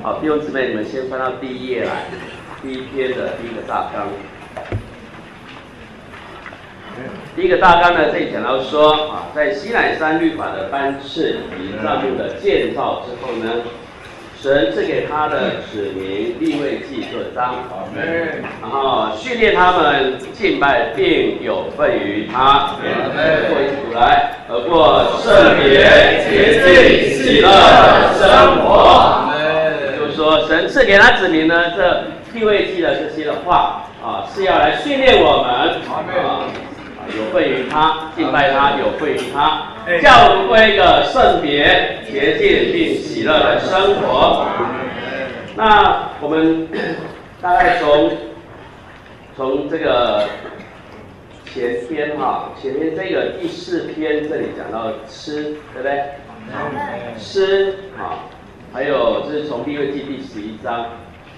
好，弟兄姊妹，你们先翻到第一页来，第一篇的第一个大纲。第一个大纲呢，这里讲到说啊，在西乃山律法的颁赐以及帐幕的建造之后呢，神赐给他的子民利未记做章，然后训练他们敬拜，并有份于他。过一起读来，而过圣别、洁净、喜乐的生活。就是说，神赐给他子民呢，这利未记的这些的话啊，是要来训练我们啊。有份于他，敬拜他，有份于他，叫我们过一个圣别、洁净并喜乐的生活。那我们大概从这个前篇这个第4篇这里讲到吃，对不对？吃啊，还有这是从利未记第11章。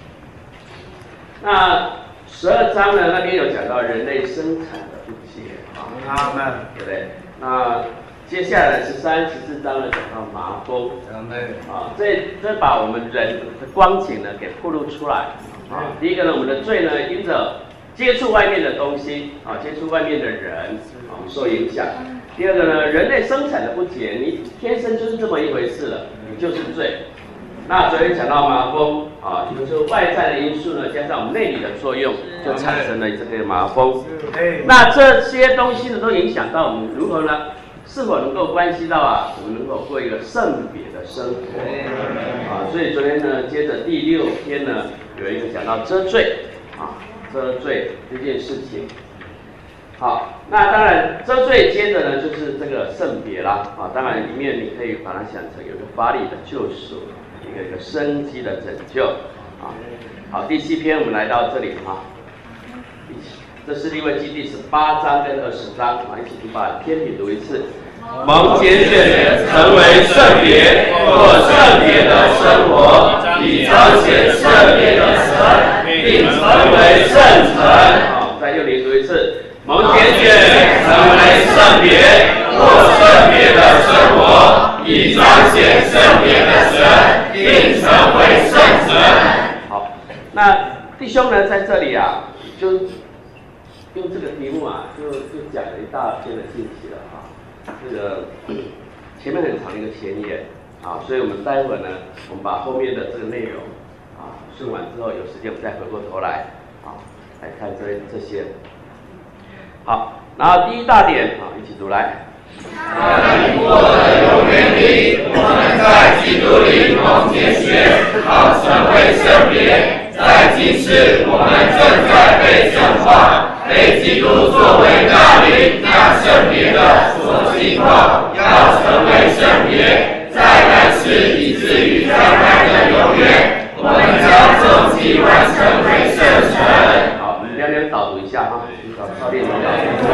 那12章呢，那边有讲到人类生产的不洁，对不对？那接下来是34章呢，讲到麻风，啊，这把我们人的光景呢给暴露出来。啊，第一个呢，我们的罪呢，因着接触外面的东西，啊，接触外面的人，我们受影响。第二个呢，人类生产的不洁，你天生就是这么一回事了，你就是罪。那昨天讲到麻风啊，就是外在的因素呢，加上我们内里的作用，就产生了这个麻风。那这些东西呢，都影响到我们如何呢？是否能够关系到啊，我们能够过一个圣别的生活啊？所以昨天呢，接着第6篇呢，有一个讲到遮罪啊，遮罪这件事情。好，那当然遮罪接着呢，就是这个圣别啦啊，当然里面你可以把它想成有一个法理的救赎。一个生机的拯救啊！好，第7篇我们来到这里啊，这是利未记第18章跟20章啊，一起把天品读一次。蒙拣选成为圣别，过圣别的生活，以彰显圣别的神，并成为圣城。好，在右里读一次。蒙拣选成为圣别，过圣别的生活，以彰显圣别的神，并成为圣城。好，那弟兄呢，在这里啊，就用这个题目啊，就讲了一大篇的信息了啊。这个前面很长的一个前言啊，所以我们待会呢，我们把后面的这个内容啊顺完之后，有时间我们再回过头来啊，来看这些。好，然后第一大点啊，一起读来。 在你我的永远里，我们在基督里蒙拣选，好成为圣别。在今世，我们正在被圣化，被基督作为大灵，那圣别的所浸泡，要成为圣别。在来世，以至于将来的永远，我们将终极完成为圣神。 好，我们两点导读一下哈，稍练导读。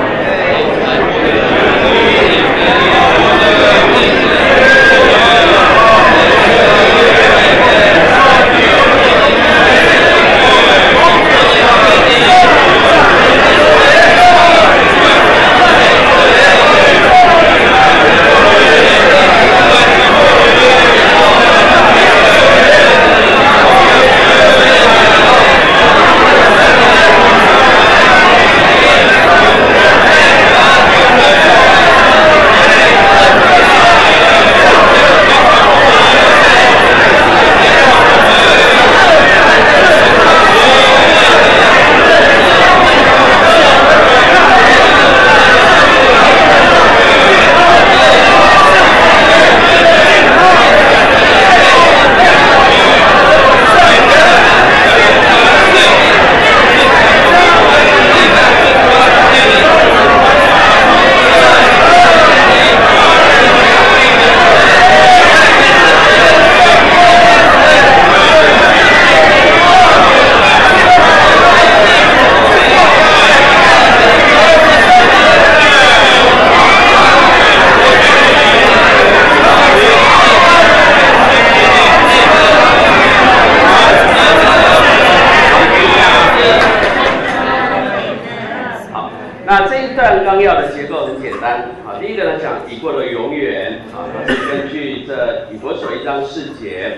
纲要的结构很简单啊。第一个呢讲已过的永远啊，它是根据这以弗所1章4节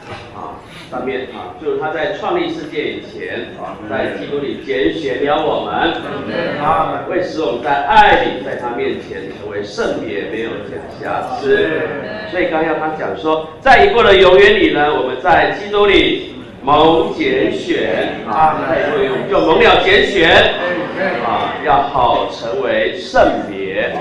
上面就是他在创立世界以前在基督里拣选了我们，为使我们在爱里，在他面前成为圣别，没有瑕疵。所以刚要他讲说，在已过的永远里呢，我们在基督里蒙拣选在已过的永远就蒙了拣选要好成为圣别。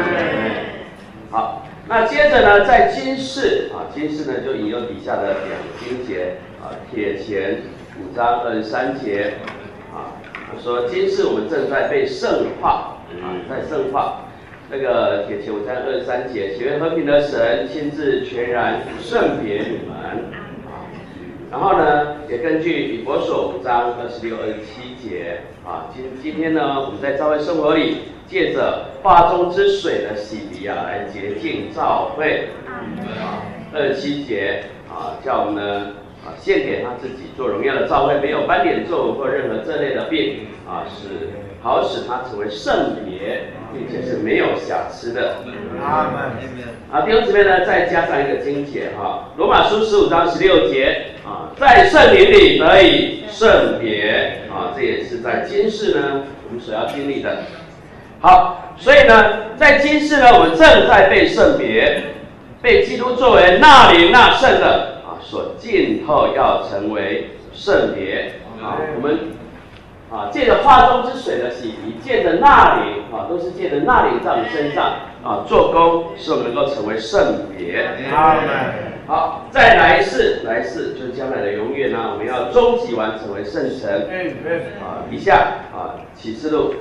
好。那接着呢，在今世今世呢就引用底下的两个经节帖前5章23节说今世我们正在被圣化在圣化。那个帖前5章23节，且愿和平的神亲自全然圣别你们。然后呢，也根据以弗所5章26、27节今天呢，我们在教会生活里，借着化中之水的洗涤来洁净教会。27节叫我们呢献给他自己做荣耀的教会，没有斑点皱纹或任何这类的病好使他成为圣别，并且是没有瑕疵的。弟兄姊妹呢，再加上一个经节罗马书15章16节在圣灵里得以圣别这也是在今世呢我们所要经历的。好，所以呢，在今世呢，我们正在被圣别，被基督作为纳灵纳圣的所浸透，要成为圣别我们借着化中之水的洗涤，借着纳灵都是借着纳灵在我们身上做工，使我们能够成为圣别。好，在来世就是将来的永远呢，我们要终极完成为圣城。以下启示录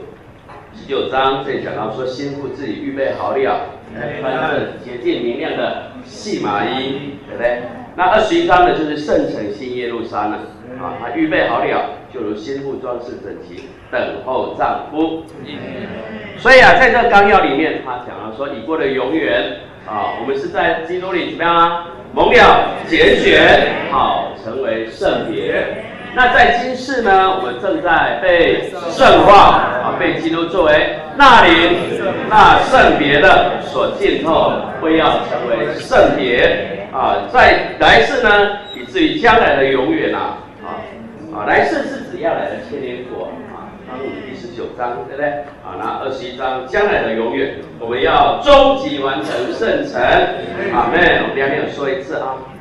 19章这里讲到说，新妇自己预备好了，穿着洁净明亮的细麻衣，对不对？那21章呢，就是圣城新耶路撒冷她预备好了，就如新妇装饰整齐，等候丈夫。所以在这个纲要里面，他讲到说，已过的永远我们是在基督里怎么样蒙了拣选，好成为圣别。那在今世呢，我们正在被圣化被基督作为纳灵那圣别的所浸透，会要成为圣别在来世呢，以至于将来的永远来世是指要来的千年国当我们第19章，对不对那21章将来的永远，我们要终极完成圣城。阿们。我们两天有说一次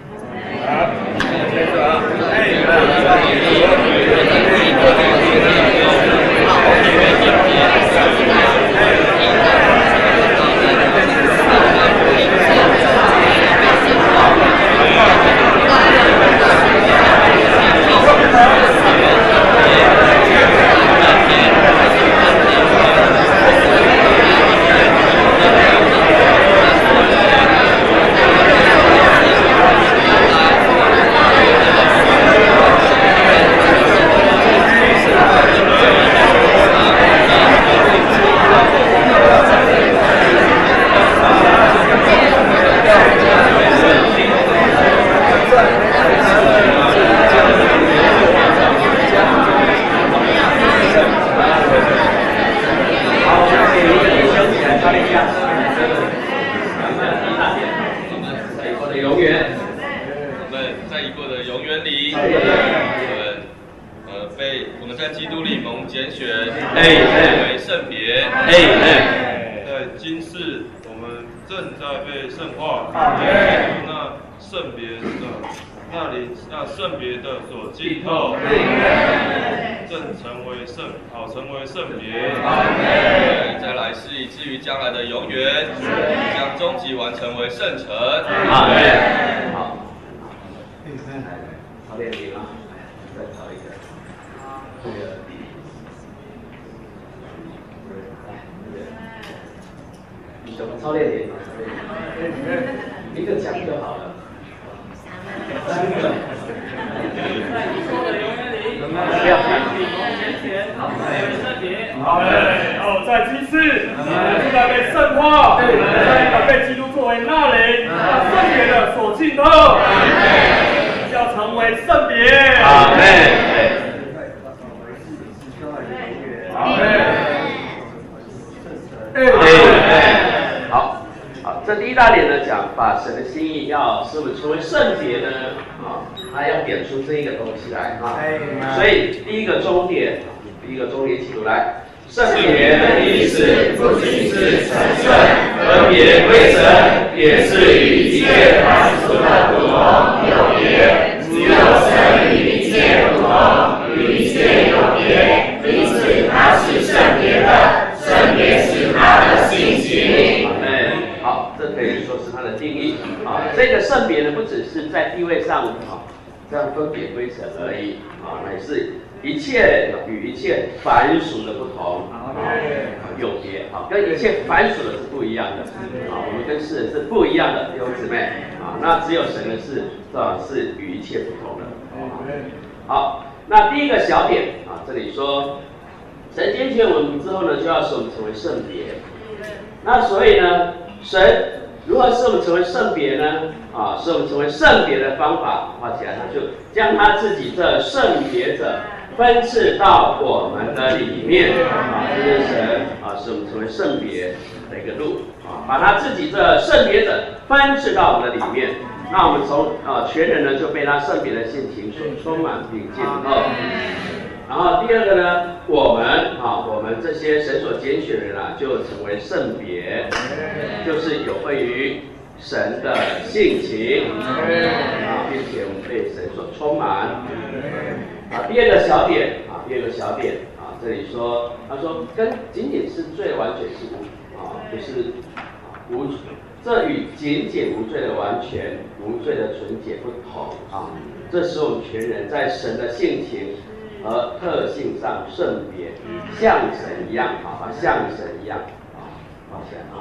我们在基督里蒙拣选，成为圣别。在今世，我们正在被圣化，那圣别的那圣别的所浸透，正成为圣别。在来世以至于将来的永远，将终极完成为圣城。 阿门。好，操练题啊，再找一个。这个什么操练题？一个讲就好了。3个。不要看。 在今世，正在被圣化，被基督作为那灵、圣别的所浸透，要成为圣别。 阿门。好，这第一大点呢，讲把神的心意要使我们成为圣洁呢， 他要点出这一个东西来啊。所以第一个终点起读来。圣别的意思不仅是成圣，分别归神，也是与一切凡俗的不同有别。只有神与一切不同，与一切有别，因此他是圣别的，圣别是他的性情。好，这可以说是他的定义啊。这个圣别呢，不只是在地位上这样分别归神而已啊，乃是一切与一切凡俗的不同有别啊，跟一切凡俗的是不一样的啊，我们跟世人是不一样的弟兄姊妹啊，那只有神的是与一切不同的。好，那第一个小点啊，这里说神拣选我们之后呢，就要使我们成为圣别。那所以呢，神如何使我们成为圣别呢？啊，使我们成为圣别的方法画起来，他就将他自己这圣别者分赐到我们的里面啊，这是神啊，使我们成为圣别的一个路啊，把他自己这圣别者分赐到我们的里面，那我们从全人呢就被他圣别的性情所充满并浸透。然后第二个呢，我们这些神所拣选的人啊，就成为圣别，就是有份于神的性情啊，并且我们被神所充满啊。第二个小点啊，这里说，他说跟仅仅是罪完全是不是无，这与仅仅无罪的完全、无罪的纯洁不同啊。这使我们全人在神的性情和特性上圣别，像神一样啊，像神一样啊，抱歉啊。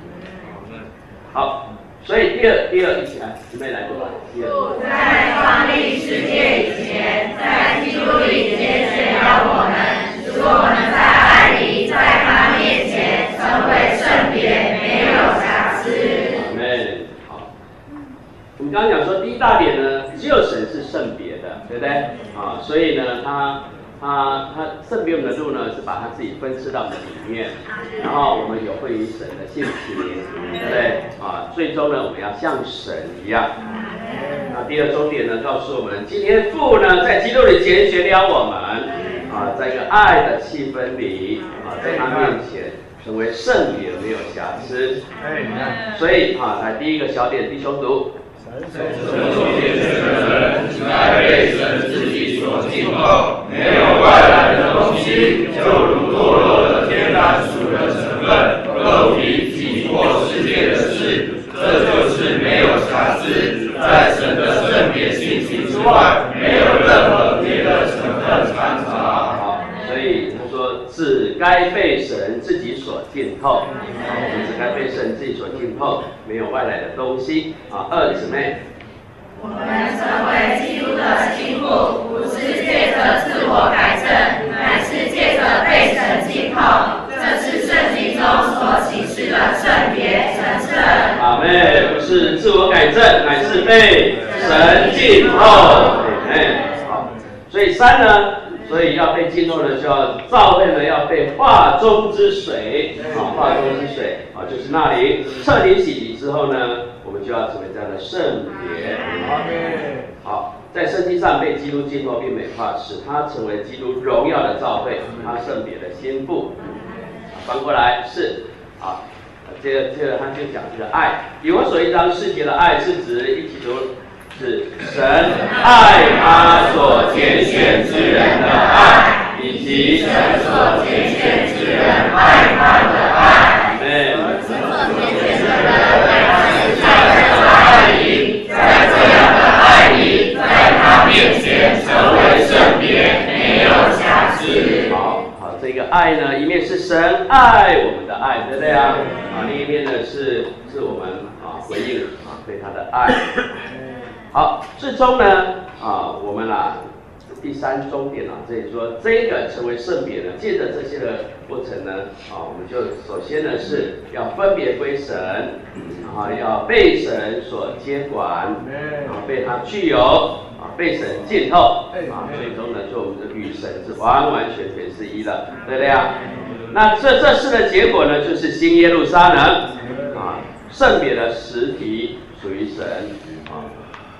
好，所以第二一起来，姊妹来读吧。 父在创立世界以前，在基督里拣选了我们，使我们在爱里，在他面前成为圣别，没有瑕疵。 阿们。好，我们刚刚讲说第一大点呢，只有神是圣别的，对不对？啊，所以呢，他圣别我们的路呢，是把他自己分赐到我们里面，然后我们有会于神的性情，对不对？啊，最终呢，我们要像神一样。那第二终点呢，告诉我们，今天父呢，在基督里拣选了我们，啊，在一个爱的气氛里，啊，在他面前成为圣别，没有瑕疵。所以啊，来第一个小点，弟兄读。 神所拣选的人，应该被神自己所浸透，没有外来的东西，就如堕落的天然属的成分，肉体体或世界的事，这就是没有瑕疵。在神的圣别性情之外，没有任何别的成分掺杂。 好，所以他说，只该被神自己所浸透，我们只该被神自己所浸透，没有外来的东西啊。二姊妹， 我们成为基督的新妇，不是借着自我改正，乃是借着被神浸透。这是圣经中所启示的圣别成圣。 阿们，不是自我改正，乃是被神浸透。好，所以三呢，所以要被浸透呢，就要照会呢，要被化中之水啊，化中之水啊，就是那里彻底洗涤之后呢，我们就要成为这样的圣别。好，在圣经上被基督浸透并美化，使他成为基督荣耀的照会，他圣别的心腹。翻过来是啊，这个他就讲这个爱。以我所一章4节的爱是指一起读，是神爱他所拣选之人的爱，以及神所拣选之人爱他的爱。 神所拣选的人乃是在这个爱里，在这样的爱里，在他面前成为圣别，没有瑕疵。 好，这个爱呢，一面是神爱我们的爱，对不对啊？另一面呢是我们回应对他的爱。好，最终呢我们第三终点这里说这个成为圣别呢，借着这些的过程呢我们就首先呢是要分别归神，然后要被神所接管，然后被他具有被神浸透最终呢就我们的与神是完完全全是一的，对不对啊？那这事的结果呢，就是新耶路撒冷圣别的实体属于神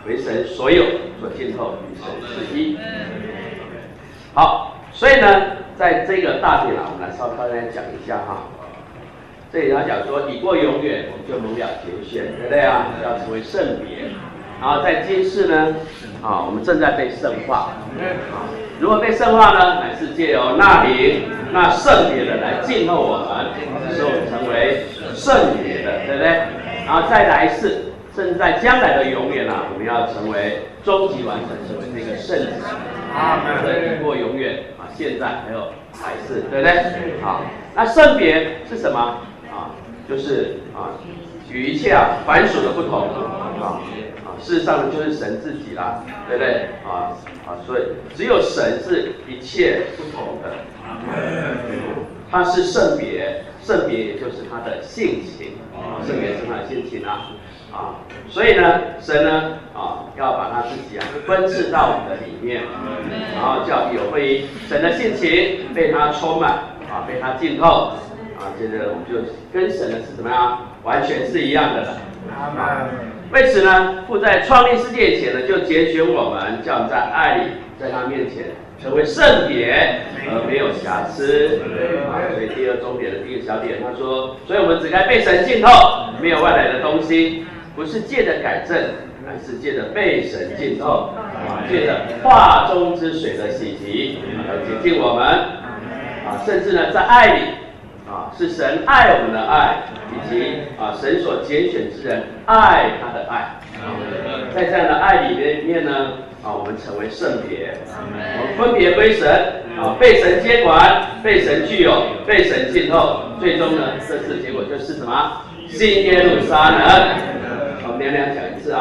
为神所有，所浸透，与神是一。好，所以呢，在这个大点我们来稍微讲一下哈。这里要讲说，已过永远，我们就蒙了拣选，对不对啊？要成为圣别。然后在今世呢，我们正在被圣化。如何被圣化呢？乃是借由那灵、那圣别的来浸透我们，使我们成为圣别的，对不对？然后再来世，甚至在将来的永远我们要成为终极完成，成为那个圣子。所以已过永远现在还有来世，对不对？那圣别是什么？就是与一切凡属的不同事实上就是神自己啦，对不对？所以只有神是一切不同的，他是圣别，圣别也就是他的性情，圣别是他的性情所以呢，神呢要把他自己分赐到我们的里面，然后叫有会神的性情被他充满被他浸透接着我们就跟神的是怎么样，完全是一样的了。为此呢，父在创立世界以前呢，就拣选我们，叫我们在爱里，在他面前成为圣别，而没有瑕疵。所以第二重点的第一个小点，他说，所以我们只该被神浸透，没有外来的东西，不是借着改正，乃是借着被神浸透，借着化中之水的洗涤，来洁净我们。甚至呢，在爱里。是神爱我们的爱，以及神所拣选之人爱他的爱。在这样的爱里面呢，我们成为圣别，我们分别归神，被神接管，被神具有，被神浸透。最终呢，这次结果就是什么？新耶路撒冷。我们两讲一次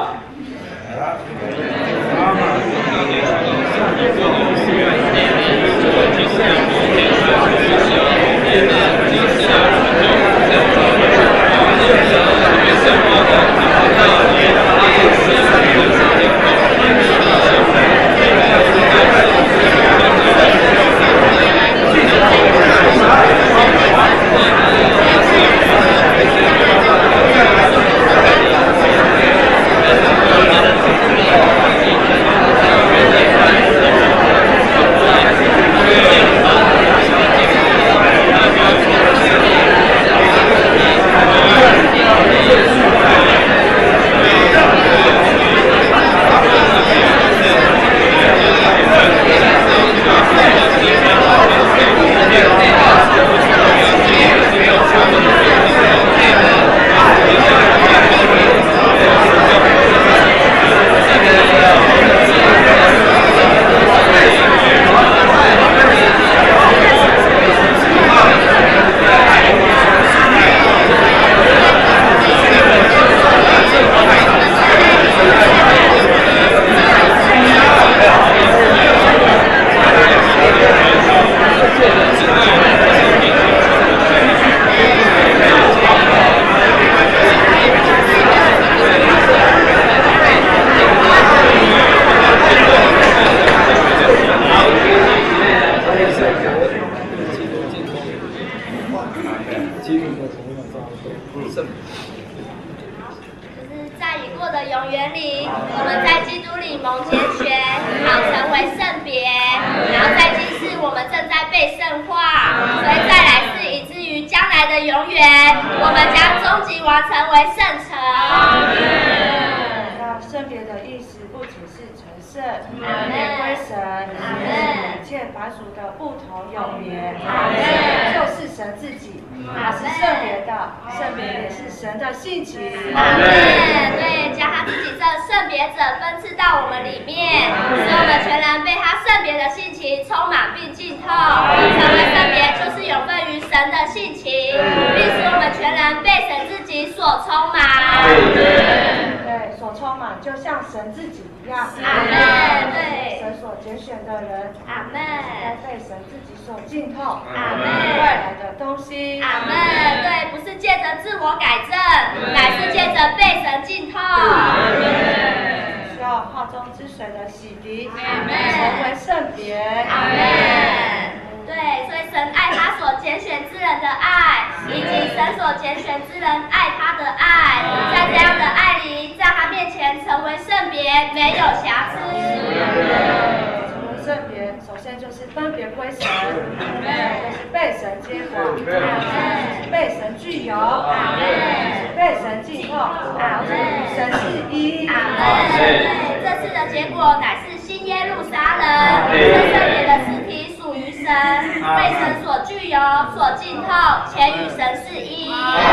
成为圣别。对，所以神爱他他所拣选之人的爱，以及神所拣选之人爱他的爱，在这样的爱里，在他面前成为圣别，没有瑕疵。 成为圣别，首先就是分别归神，就是被神接管，被神具有，被神浸透，神是一。 这次的结果乃是新耶路撒冷，这圣别的实体属于神，被神所具有、所浸透，且与神是一。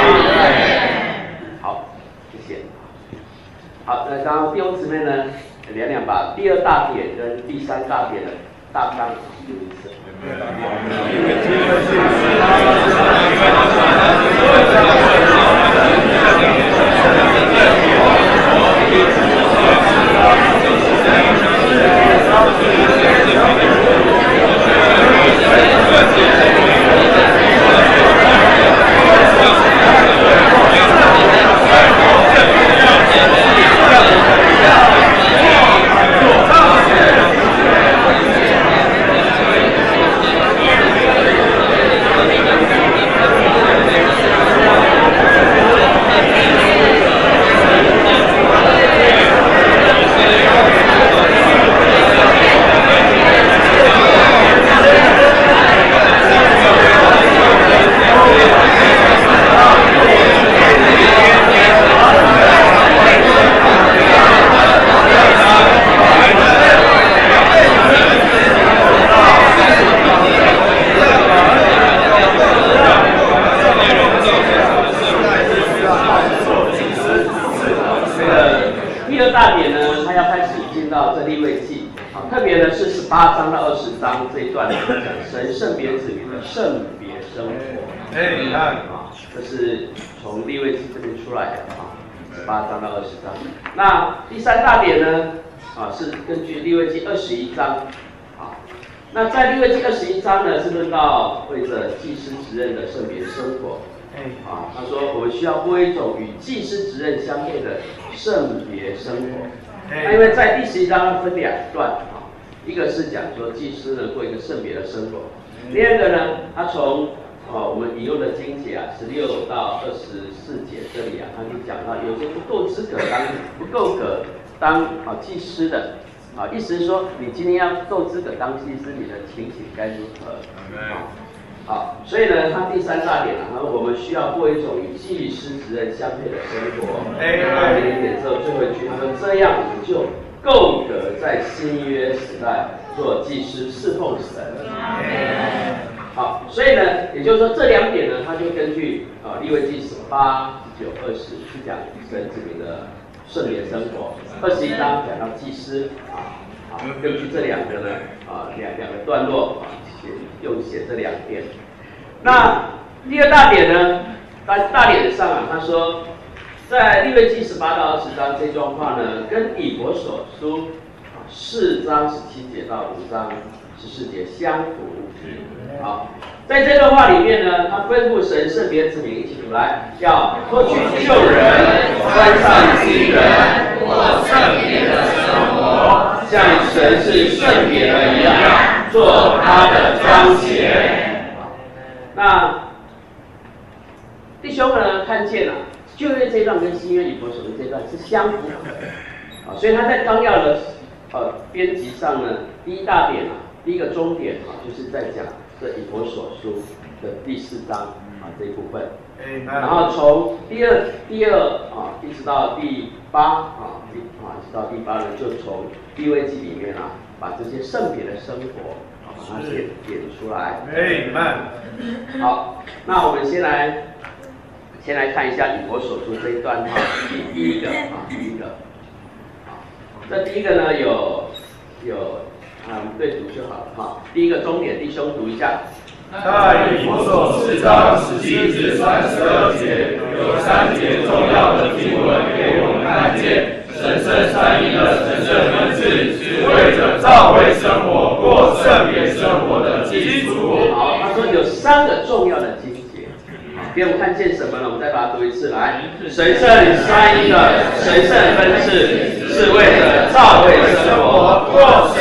好，谢谢。好，那刚刚弟兄姊妹呢，两两把第二大点跟第三大点的大纲读一次。18章到20章这一段讲神圣别子民的圣别生活，这是从利未记这边出来的18章到20章。那第三大点呢，是根据利未记21章，那在利未记21章呢，是论到为着祭司职任的圣别生活。他说我们需要过一种与祭司职任相配的圣别生活。那因为在第11章分两段。一个是讲说祭司呢过一个圣别的生活，第二个呢，他从我们引用的经节16到24节这里他就讲到有些不够格当祭司的意思是说你今天要够资格当祭司，你的情形该如何？所以呢，他第三大点我们需要过一种与祭司职任相配的生活。第一点之后最后一句，他说这样我们就够格在新约时代做祭司侍奉神。好，所以呢，也就是说这两点呢，他就根据利未记18、19、20是讲神子民的圣别生活，21章讲到祭司根据这两个呢两个段落用写这两点。那第二大点呢，大点上他说。在利未记18到20章这段话呢，跟以弗所书4章17节到5章14节相符。在这段话里面呢，他吩咐神圣别子民一起读来，要脱去旧人，穿上新人，过圣别的生活，像神是圣别的一样，做他的彰显。那弟兄呢，看见旧约这一段跟新约以弗所书这一段是相符的，所以他在纲要的编辑上呢，第一大点第一个重点就是在讲这以弗所书的第4章这一部分，然后从第二一直到第8一直到第8呢，就从利未记里面把这些圣别的生活把它点出来。好，那我们先来看一下以弗所书这一段第一个这第一个呢有我们对读就好了第一个重点，弟兄读一下。 在以弗所4章17至32节，有3节重要的经文给我们看见，神圣三一的神圣分治是为着教会生活过圣别生活的基础。 好，他说有3个重要的经节，给我们看见什么呢？我们再把它读一次来。神圣三一的神圣分治是为着教会生活过圣别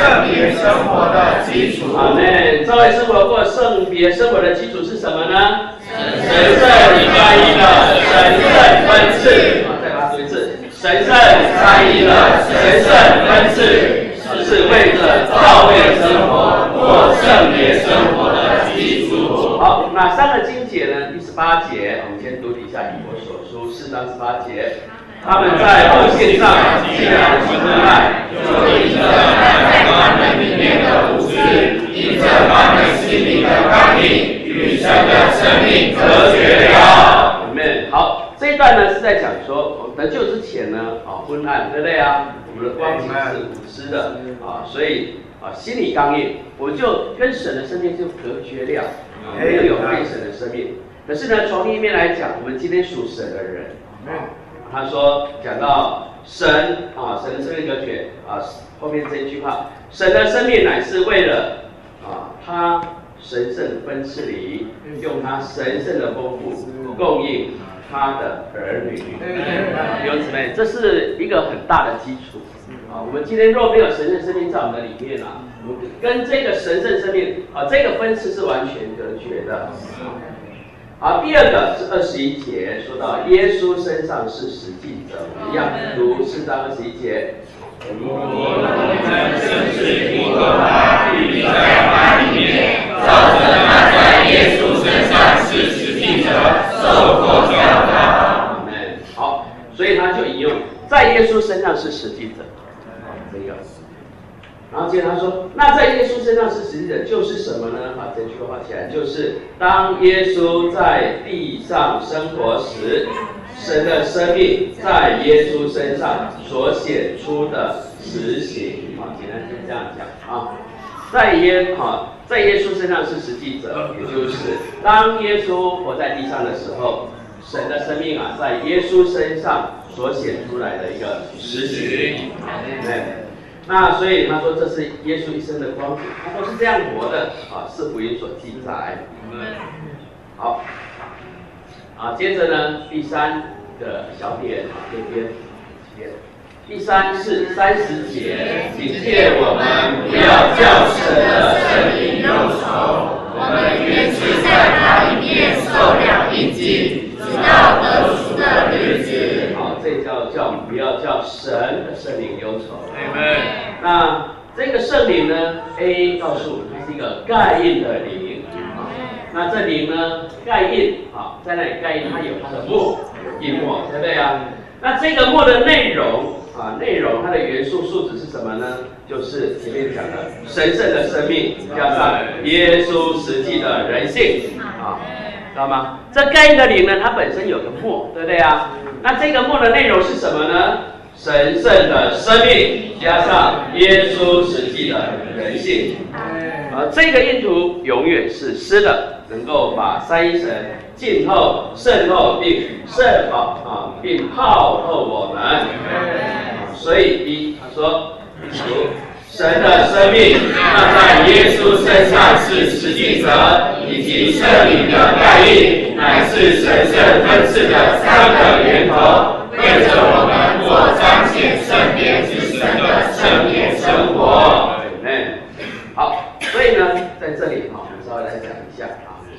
别生活的基础。 阿们。教会生活过圣别生活的基础是什么呢？神圣三一的神圣分赐。再把它读一次，神圣三一的神圣分赐，是为着教会生活过圣别生活的基础。好，哪三个经节呢？第18节，我们先读底下以弗所书4章18节。他们在奉献上既然是恩爱，就因着在他们里面的无知，因着他们心里的刚硬，与神的生命隔绝了。Amen。好，这一段呢是在讲说，我们得救之前呢，昏暗，对不对啊？我们的光景是无知的所以心里刚硬，我就跟神的生命就隔绝了，没有非神的生命。可是呢，从另一面来讲，我们今天属神的人他说讲到神神的生命隔绝后面这一句话，神的生命乃是为了他神圣分赐里，用他神圣的丰富供应他的儿女。弟兄姊妹，这是一个很大的基础我们今天若没有神圣生命在我们的里面我们跟这个神圣生命这个分赐是完全隔绝的。好，第二个是21节，说到耶稣身上是实际者，我们一样读4章21节。我们正是听过他，必在他里面，照着他在耶稣身上是实际者，受过教导。好，所以他就引用在耶稣身上是实际者，这个。然后接着他说，那在耶稣身上是实际者就是什么呢？把这句话画起来，就是当耶稣在地上生活时，神的生命在耶稣身上所显出的实行。简单就这样讲在耶稣身上是实际者，也就是当耶稣活在地上的时候，神的生命在耶稣身上所显出来的一个实行。那所以他说这是耶稣一生的光景，他都是这样活的是福音所记载。好接着呢第3个小点这边第3是30节，警戒我们不要叫神的圣灵忧愁，我们原是在他里面受了印记，直到得赎的日子。这叫我们不要叫神的圣灵忧愁。那这个圣灵呢 ，A 告诉我们它是一个盖印的灵那这灵呢盖印在那里盖印，它有它的墨，印墨，对不对那这个墨的内容它的元素数值是什么呢？就是前面讲的神圣的生命加上耶稣实际的人性知道吗？这盖印的灵呢，它本身有个墨，对不对那这个墨的内容是什么呢？神圣的生命加上耶稣实际的人性这个印图永远是湿的，能够把三一神浸透、渗透并泡透我们所以他说神的生命那在耶稣身上是实际者，以及圣灵的盖印乃是神圣分赐的3个源头，为着我们做彰显圣别之神的圣别生活。好，所以呢，在这里我们稍微来讲一下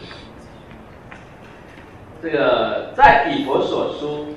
这个在以弗所书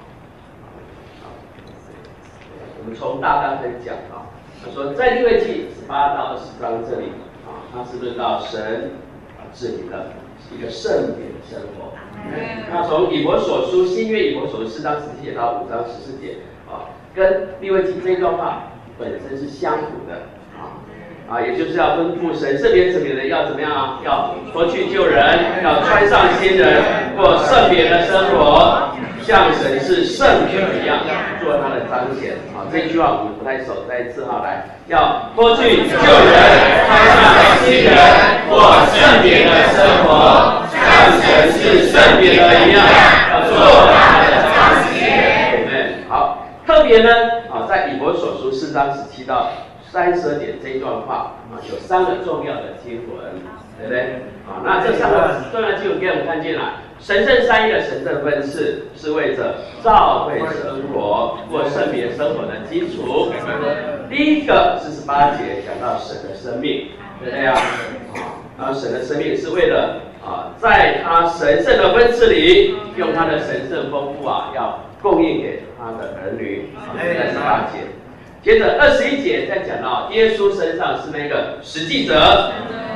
我们从大纲开始讲他说在利未记18到20章这里他是论到神治理的一个圣别的生活。那从以弗所书新约以弗所书4章17节到5章14节跟利未记这段话本身是相符的也就是要吩咐神圣别子民的要怎么样要脱去旧人，要穿上新人，过圣别的生活，像神是圣别一样做他的彰显这句话我们不太熟，再一次来，要脱去旧人，穿上新人，过圣别的生活，像神是圣别的一样要做他的彰显。好，特别呢在以弗所书4章17到32节这一段话有3个重要的经文，对不对那这3个重要的经文给我们看见了神圣三一的神圣分赐是为着教会生活过圣别生活的基础。 第一个48节讲到神的生命，对不对啊？然后神的生命是为了在他神圣的分赐里，用他的神圣丰富要供应给他的儿女。38节，接着21节再讲到耶稣身上是那个实际者，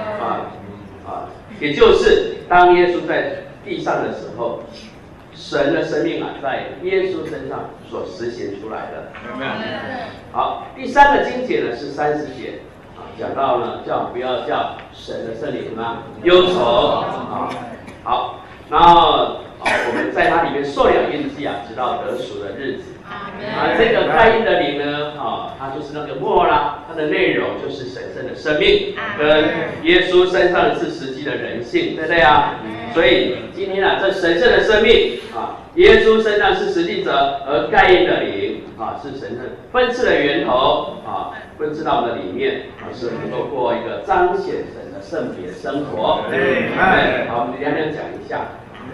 也就是当耶稣在地上的时候，神的生命在耶稣身上所实行出来的。好，第三个经节呢是30节，讲到呢不要叫神的圣灵忧愁好，然后我们在它里面受了印记直到得赎的日子。这个盖印的灵呢，它就是那个末啦，它的内容就是神圣的生命，跟耶稣身上是实际的人性，对不对啊？所以今天这神圣的生命耶稣身上是实际者，而盖印的灵是神圣分赐的源头分赐到我们的里面是能够过一个彰显神的圣别生活。好，我们两讲一下。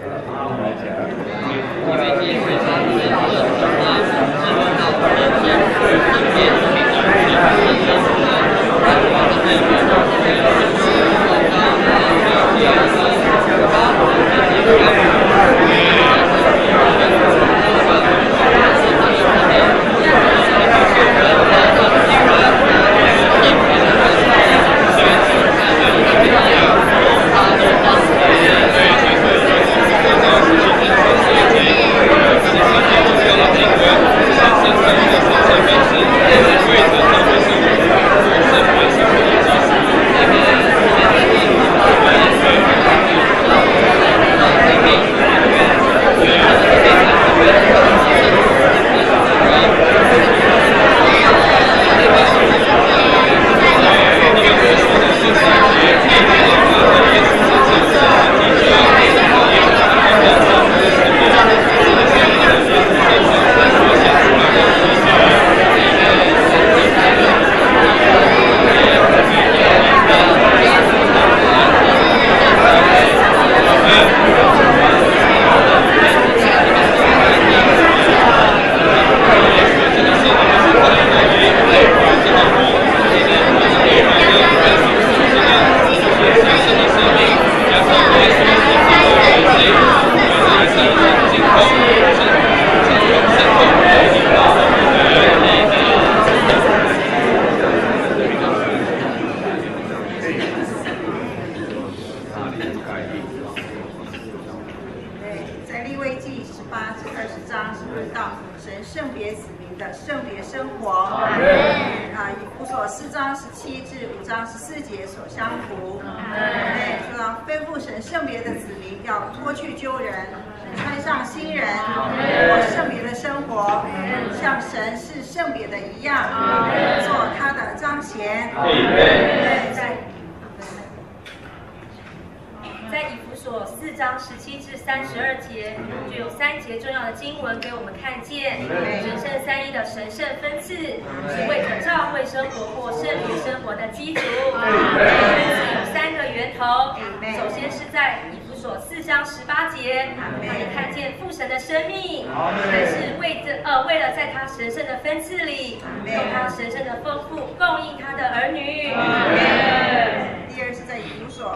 在以弗所4章17至32节，就有3节重要的经文给我们看见，神圣三一的神圣分赐是为着教会生活或圣别生活的基础。分赐有3个源头，首先是在以弗所4章18节，可以看见父神的生命，乃是为了在他神圣的分赐里，用他神圣的丰富供应他的儿女。 第二是在以弗所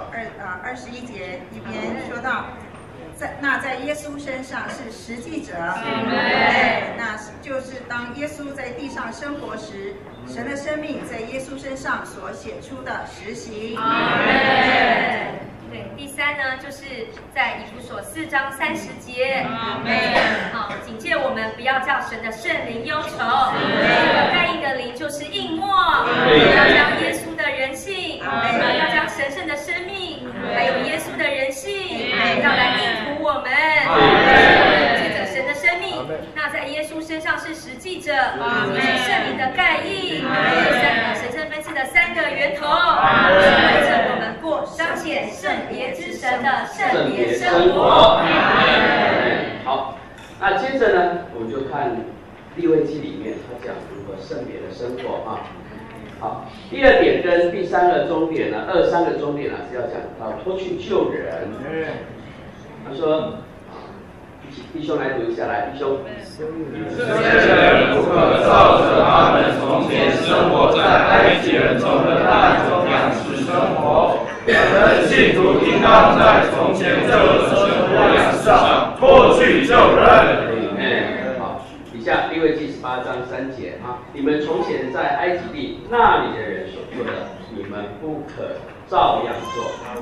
21节一边说到，在耶稣身上是实际者，那就是当耶稣在地上生活时，神的生命在耶稣身上所显出的实行。 对，第3呢，就是在以弗所4章30节，警戒我们不要叫神的圣灵忧愁。这个盖印的灵就是印墨，要将耶稣的人性，要将神圣的生命，还有耶稣的人性，要来印图我们。借着神的生命，那在耶稣身上是实际者，也是圣灵的盖印，神圣分赐的3个源头，为着我们过彰显圣别之神的圣别生活。 好，那接着呢，我们就看利未记里面他讲如何圣别的生活啊。好，第2点跟第3个终点呢，3个终点呢是要讲到脱去旧人。他说， 弟兄来读一下，来，弟兄。 这些人不可照着他们从前生活在埃及人中的那种样式生活。我们信徒应当在从前这个生活样式上脱去旧人。 好，以下利未记18章3节啊，你们从前在埃及地那里的人所做的，你们不可照样做。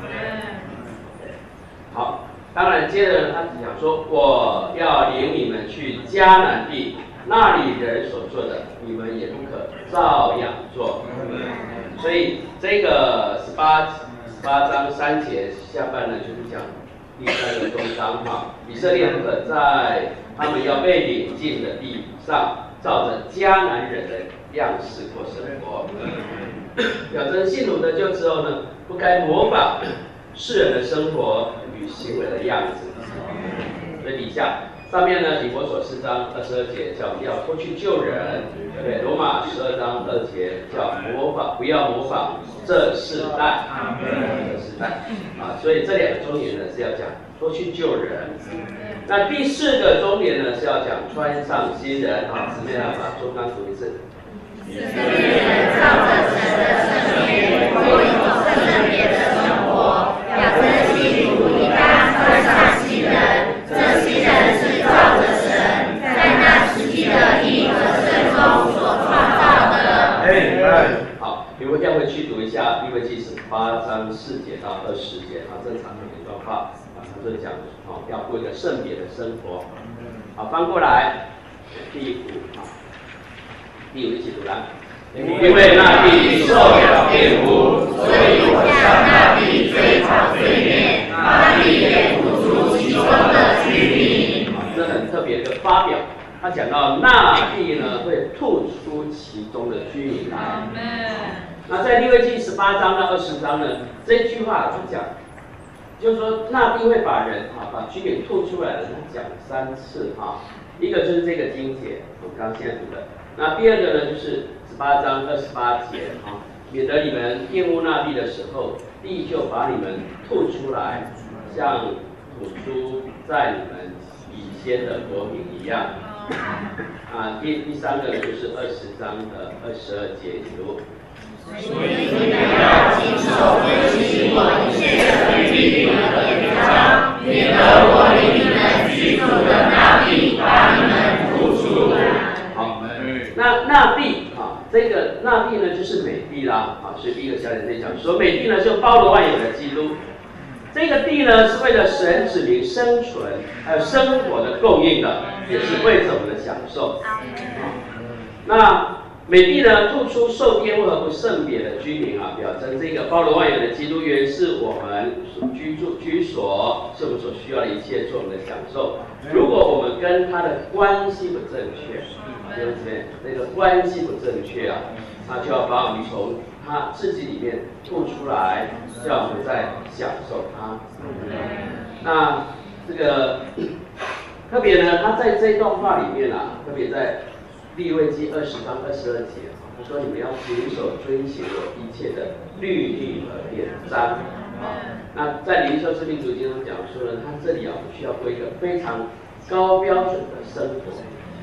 好，当然接着他讲说，我要领你们去迦南地，那里的人所做的，你们也不可照样做。所以这个18章3节下半呢，就是讲第3个终章哈，以色列不可在他们要被领进的地上，照着迦南人的样式过生活。表征信徒得救之后呢，不该模仿世人的生活与行为的样子。所以底下上面呢，以弗所4章22节叫我们要脱去旧人，对不对？罗马12章2节叫不要模仿这世代，这世代啊。所以这两个重点呢是要讲脱去旧人。那第4个重点呢是要讲穿上新人啊。姊妹来把中纲读一次。 以色列人照着神的圣言，过一种圣别的生活，表征信徒应当穿上新人。这新人是照着神在那实际的义和圣中所创造的。 好，你们要回去读一下利未记18章4节到20节啊，正常的一段话啊，他就讲哦，要过一个圣别的生活。好，翻过来第5啊。第5一起读来，因为那地受了玷污，所以我向那地追讨罪孽，那地也吐出其中的居民。这很特别的发表，他讲到那地呢会吐出其中的居民来。那在利未记18章到20章呢，这句话他讲，就是说那地会把人啊把居民吐出来了，他讲3次啊。一个就是这个经节，我们刚现在读的。那第二个呢，就是18章28节啊，免得你们玷污那地的时候，地就把你们吐出来，像吐出在你们以先的国民一样。啊，第3个呢，就是20章的22节读。 所以你们要谨守遵行我一切的律例和典章，免得我领你们居住的那地把你们吐出来。 好，那地啊，这个那地呢就是美地啦啊，所以第一个小点在讲说美地呢就包罗万有的基督，这个地呢是为了神子民生存还有生活的供应的，也是为着我们的享受。那美地呢吐出受玷污和不圣别的居民啊，表征这个包罗万有的基督原是我们所居所，是我们所需要的一切，做我们的享受。如果我们跟他的关系不正确，弟兄姊妹，那个关系不正确啊，他就要把我们从他自己里面吐出来，叫我们再享受他。那这个特别呢，他在这段话里面啊，特别在利未记20章22节，他说你们要谨守遵行我一切的律例和典章。那在灵修生命读经中讲说呢，他这里啊需要过一个非常高标准的生活。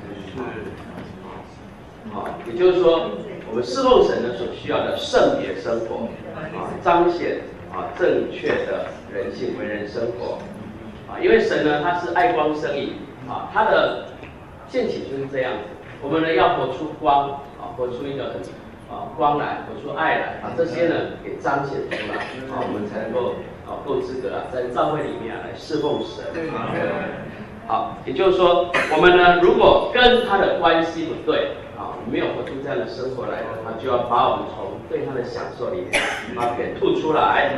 也就是说，我们侍奉神呢所需要的圣别生活啊，彰显啊正确的人性为人生活啊，因为神呢他是爱光生影啊，他的见起就是这样子。我们呢要活出光啊，活出一个光来，活出爱来啊，这些呢给彰显出来啊，我们才能够够资格在教会里面来侍奉神。好，也就是说，我们呢如果跟他的关系不对啊，没有活出这样的生活来的话，就要把我们从对他的享受里面把它给吐出来。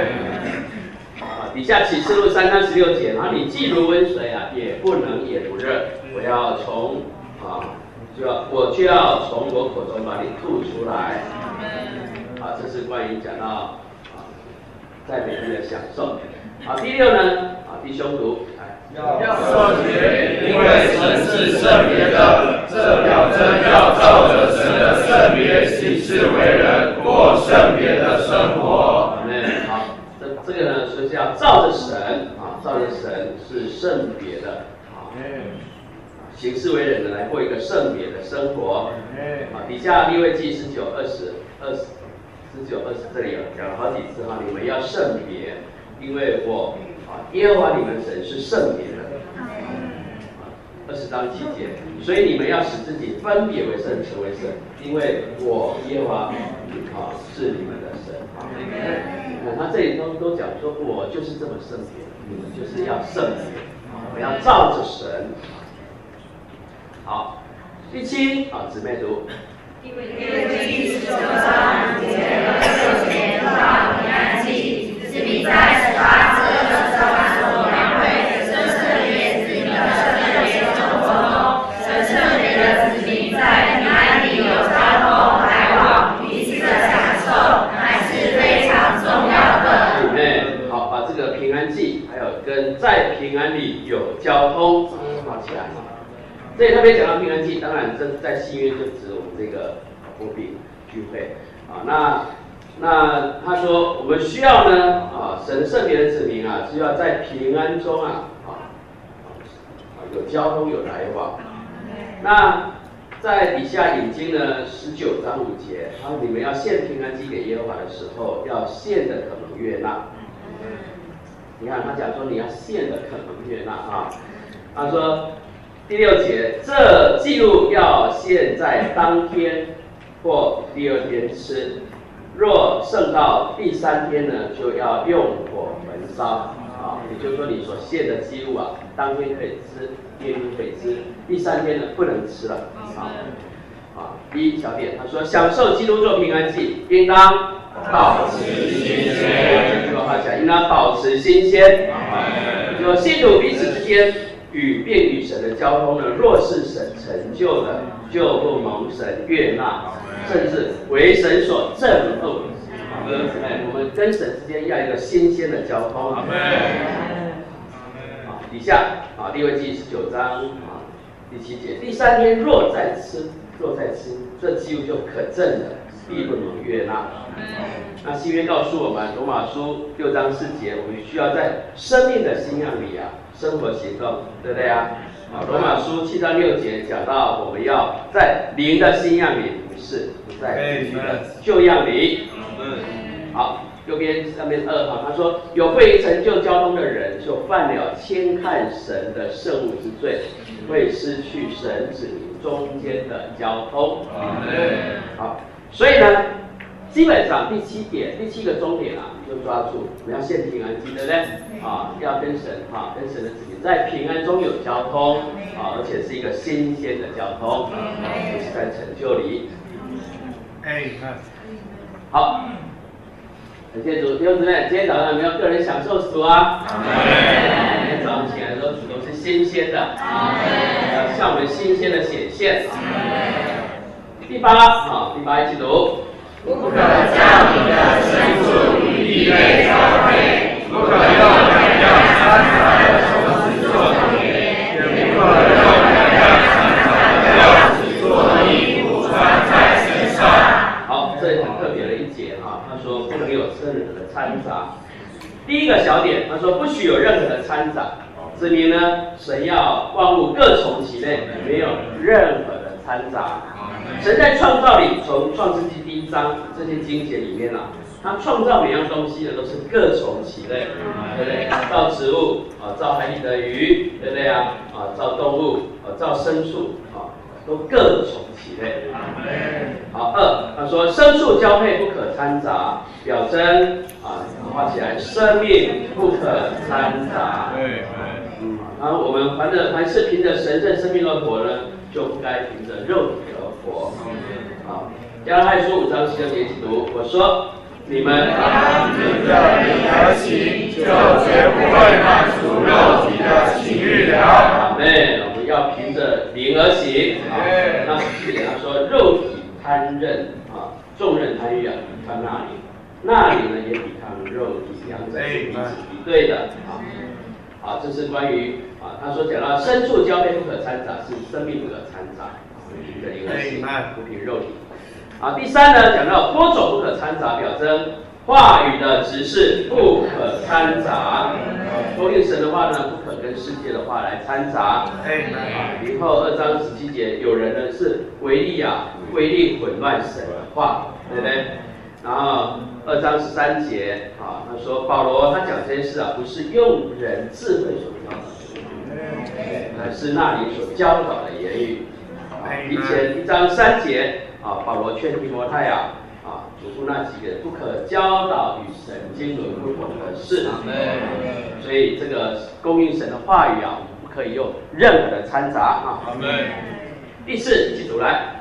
底下启示录3章16节，然后你既如温水啊，也不冷也不热，我就要从我口中把你吐出来。这是关于讲到在美地的享受。第6呢，弟兄读， 要受节，因为神是圣别的，这表征要照着神的圣别行事为人，过圣别的生活。 这个呢，所以是要照着神啊，照着神是圣别的啊， 行事为人的来过一个圣别的生活。底下利未记19、20这里有讲了好几次哈，你们要圣别，因为我耶和华你们神是圣别的。20章7节，所以你们要使自己分别为圣，成为圣，因为我耶和华是你们的神。他这里都讲说，我就是这么圣别，你们就是要圣别，我们要照着神。好，第7，姊妹读。 利未记19章5节和6节到平安记，是你在18至28所描绘圣别子民的圣别生活中，圣别的子民在平安里有交通来往，彼此的享受，乃是非常重要的。 好，把这个平安记，还有跟在平安里有交通搞起来。这里特别讲到平安记，当然这在新约就指我们这个波比聚会那他说我们需要呢神圣别的子民需要在平安中有交通有来往。那在底下引经呢19章5节，你们要献平安祭给耶和华的时候，要献的可蒙悦纳。你看他讲说你要献的可蒙悦纳他说第6节，这祭物要献在当天或第2天吃，若剩到第3天呢，就要用火焚烧。也就是说你所献的祭物当天可以吃，第2天可以吃，第3天呢不能吃了。第1小点，他说享受基督做平安祭，应当保持新鲜。这句话讲，应当保持新鲜。有信徒彼此之间并与神的交通呢，若是神成就的，就不蒙神悦纳，甚至为神所憎恶。我们跟神之间要一个新鲜的交通。底下利未记19章第7节，第3天若再吃，这祭物就可证了，必不蒙悦纳。那新约告诉我们，罗马书6章4节，我们需要在生命的新样里生活行动，对不对罗马书7章6节讲到，我们要在灵的新样里，不在必须的旧样里。好，右边上面2行，他说有会成就交通的人，就犯了轻看神的圣物之罪，会失去神子民中间的交通。好，所以呢，基本上第7点，第7个重点就抓住，我们要献平安祭，对不对？要跟神跟神的子民在平安中有交通而且是一个新鲜的交通不是在成就里。好，感谢主，弟兄姊妹，今天早上有没有个人享受主今天早上起来的时候，主都是新鲜的，向我们新鲜的显现。第8一起读。 不可将你的牲畜与异类交配，不可用两样掺杂的虫子做鞋，也不可用两样掺杂的料子做衣服穿在身上。 好，这里很特别的一节他说不能有任何的掺杂。第一个小点，他说不许有任何的掺杂，指明呢，神要万物各从其类，没有任何的掺杂。神在创造里，从创世纪第1章这些经节里面他创造每样东西呢都是各从其类，对不对？造植物造海里的鱼，对不对造动物造牲畜都各从其类。好，2他说牲畜交配不可掺杂，表征画起来，生命不可掺杂。然后我们凡是凭着神圣生命而活呢，就不该凭着肉体而活。加拉太书5章16节一起读，我说你们凭着灵而行，就绝不会满足肉体的情欲了。 我们要凭着灵而行。那14节他说肉体贪任众人贪欲抵抗那里呢也抵抗肉体，两者是彼此敌对的这是关于他说讲到牲畜交配不可掺杂，是生命不可掺杂，凭着灵而行，不凭肉体。 啊，第三呢，讲到播种不可掺杂，表征话语的执事不可掺杂。供应神的话呢，不可跟世界的话来掺杂。以后2章17节，有人呢是为利混乱神的话，对不对？然后2章13节啊，他说保罗他讲这件事啊，不是用人智慧所教导的，是那里所教导的言语。以前1章3节啊，保罗劝提摩太啊，嘱咐那几个不可教导与神经纶不同的事。所以这个供应神的话语啊，不可以用任何的掺杂啊。第4，一起读来。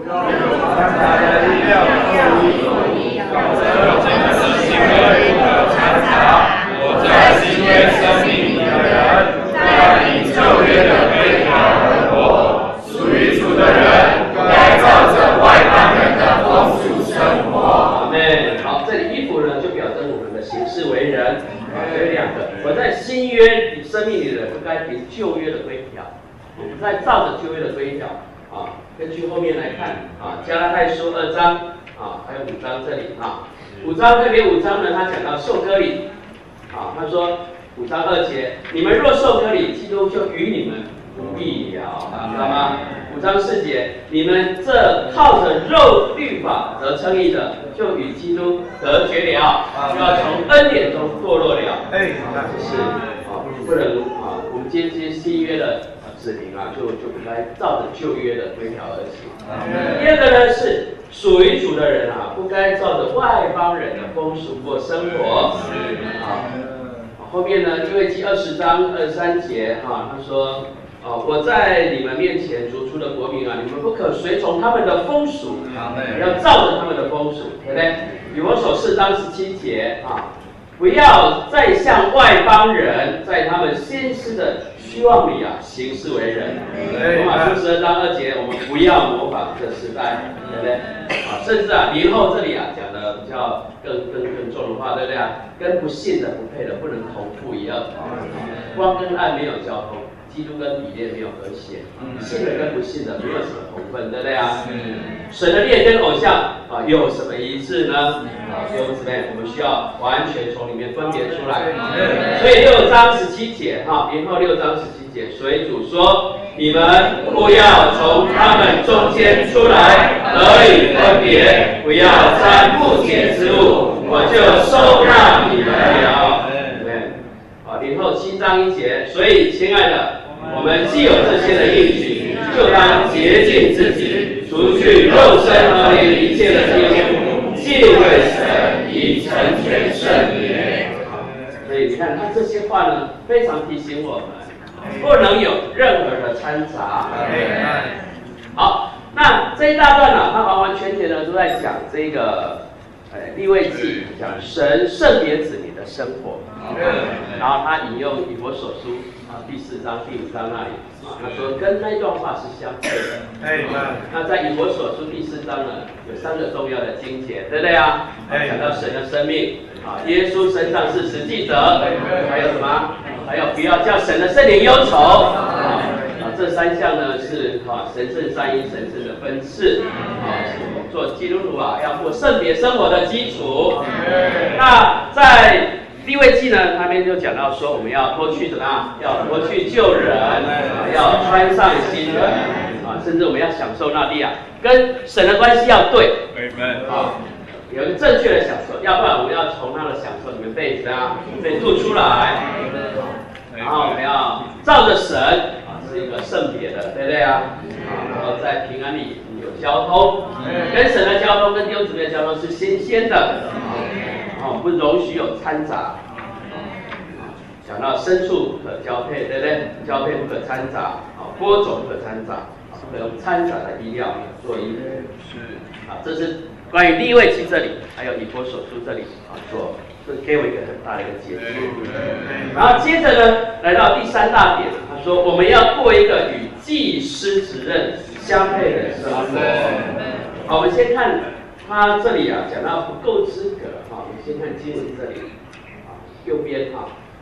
我在新约生命里的人，带领旧约的规条而活。属于主的人，该照着外邦人的风俗生活。 阿们。好，这里衣服呢，就表征我们的行事为人。有2个，我在新约生命里的人，不该凭旧约的规条，我们在照着旧约的规条啊。根据后面来看啊，加拉太书2章啊，还有5章这里啊，5章特别5章呢，他讲到受割礼啊，他说5章2节，你们若受割礼，基督就与你们不必了，知道吗？5章4节，你们这靠着肉律法得称义的，就与基督隔绝了，就要从恩典中堕落了。这是啊，不能啊，我们今天这些新约的子民啊，就不该照着旧约的规条而行。第2个呢是属于主的人啊，不该照着外邦人的风俗过生活。后面呢，利未记20章23节啊，他说。我在你们面前逐出的国民啊，你们不可随从他们的风俗，要照着他们的风俗，对不对？以弗所4章17节啊，不要再像外邦人，在他们先知的虚妄里啊行事为人。罗马书12章2节，我们不要模仿这时代，对不对？啊，甚至啊，林后这里啊讲的比较更重的话，对不对啊？跟不信的不配的不能同父一样，光跟暗没有交通。基督跟比列没有和谐，信的跟不信的没有什么同分，对不对啊？神的殿跟偶像啊有什么一致呢？弟兄姊妹，我们需要完全从里面分别出来。所以6章17节哈，林后6章17节，所以主说：你们不要从他们中间出来，得以分别，不要沾不洁之物，我就收纳你们了。林后7章1节，所以亲爱的，我们既有这些的应许，就当洁净自己，除去肉身和一切的罪恶，敬畏神，以成全圣洁。所以你看，他这些话呢，非常提醒我们，不能有任何的掺杂。好，那这一大段呢，它完完全全的都在讲这个。利未记讲神圣别子民的生活，然后他引用以弗所书第4章第5章那里他说跟那段话是相配的。那在以弗所书第4章呢，有3个重要的经节，对不对啊？讲到神的生命耶稣身上是实际者，还有什么？还有不要叫神的圣灵忧愁。这3项呢是神圣三一神圣的分赐是我们做基督徒要过圣别生活的基础。那在利未记呢，他们就讲到说，我们要脱去怎么样？要脱去旧人，要穿上新人甚至我们要享受那地跟神的关系要对，有一个正确的享受，要不然我们要从他的享受里面被吐出来，然后我们要照着神。是一个圣别的，对不对啊？然后在平安里有交通，跟神的交通跟弟兄姊妹的交通是新鲜的，不容许有掺杂。讲到牲畜不可交配，对不对？交配不可掺杂，播种不可掺杂，不可用掺杂的衣料做衣服。这是关于利未记这里，还有以弗所书这里做。这给我一个很大的一个解释。然后接着呢，来到第3大点，他说我们要过一个与祭司职任相配的生活。好，我们先看他这里讲到不够资格我们先看经文这里右边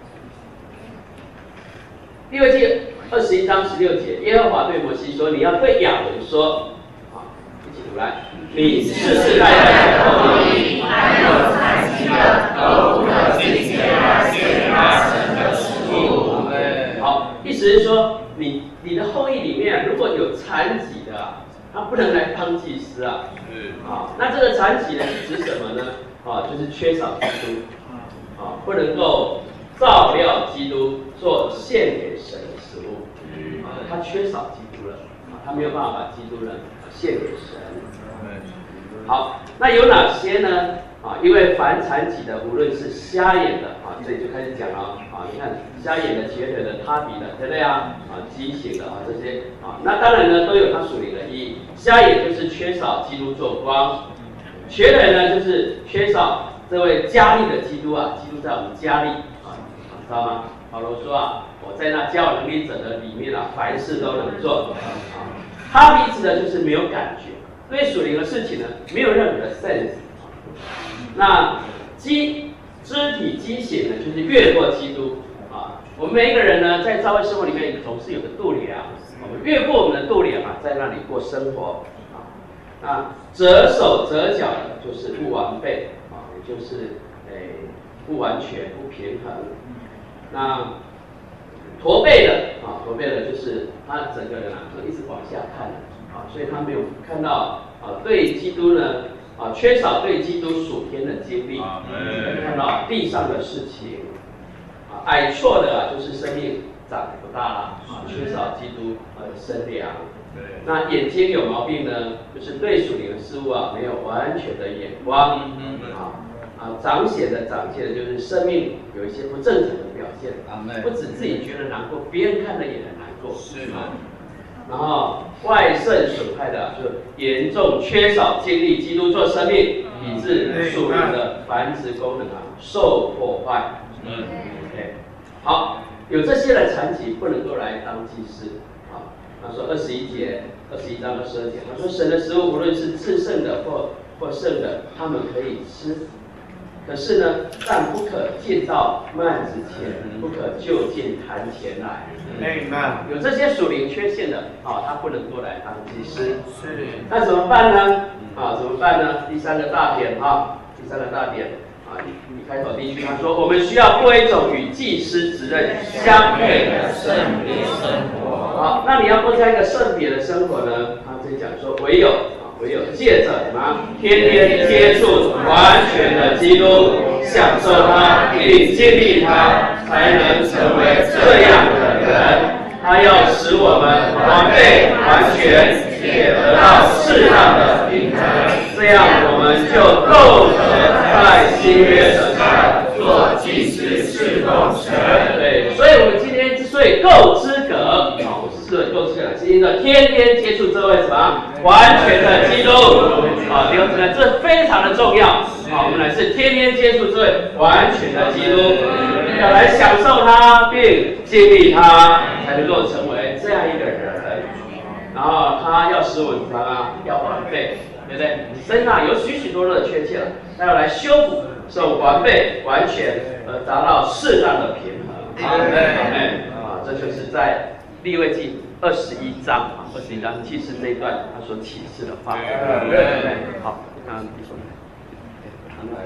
利未记21章16节，耶和华对摩西说：“你要对亚伦说，一起读来， 你世世代代的后裔， 还有残疾的都不可进前来献他神的食物。 好，意思是说，你的后裔里面如果有残疾的他不能来当祭司啊。那这个残疾呢是指什么呢？就是缺少基督，不能够照料基督做献给神的食物，他缺少基督了，他没有办法把基督呢献给神。好，那有哪些呢？因为凡残疾的，无论是瞎眼的这里就开始讲了你看瞎眼的、瘸腿的、他比的，对不对畸形的这些那当然呢都有它属灵的意义。瞎眼就是缺少基督做光，瘸腿呢就是缺少这位加力的基督基督在我们加力知道吗？保罗说我在那加我能力者的里面凡事都能做他彼此呢就是没有感觉，对属灵的事情呢没有任何的 sense。那肢体畸形呢，就是越过基督我们每一个人呢，在教会生活里面总是有个度量，我们越过我们的度量在那里过生活那折手折脚的，就是不完备也就是不完全、不平衡。那驼背的驼背的就是他整个人就一直往下看所以他没有看到对基督呢。缺少对基督属天的经历，看到地上的事情矮矬的就是生命长不大了缺少基督生良。那眼睛有毛病呢，就是对属灵的事物没有完全的眼光长癣的就是生命有一些不正常的表现不止自己觉得难过，别人看了也很难过。然后外肾损害的，就严重缺少经历基督做生命，以致属灵的繁殖功能受破坏。好，有这些的残疾不能够来当祭司他说21章22节，他说神的食物无论是至圣的或圣的，他们可以吃。可是呢，但不可进到幔子前，不可就近坛前来。有这些属灵缺陷的他不能够来当祭司。那怎么办呢？怎么办呢？第三个大点一开头第一句他说，我们需要过一种与祭司职任相配的圣别生活。那你要过这样一个圣别的生活呢？他这里讲说，唯有借着天天接触完全的基督，享受他并经历他，才能成为这样的人。他要使我们完备完全，也得到适当的平衡，这样我们就够得在新约神上做祭司侍奉神。对，所以我们今天之所以够资格够资格，是因为天天接触这位什么完全的基督弟兄姊妹，这非常的重要我们乃是天天接触这位完全的基督，要来享受他并经历他，才能够成为这样一个人。然后他要使我们要完备，对不对？身上有许多的缺陷他要来修补，使我们完备完全，达到适当的平衡。这就是在利未记21章祭司这一段他所启示的话。好，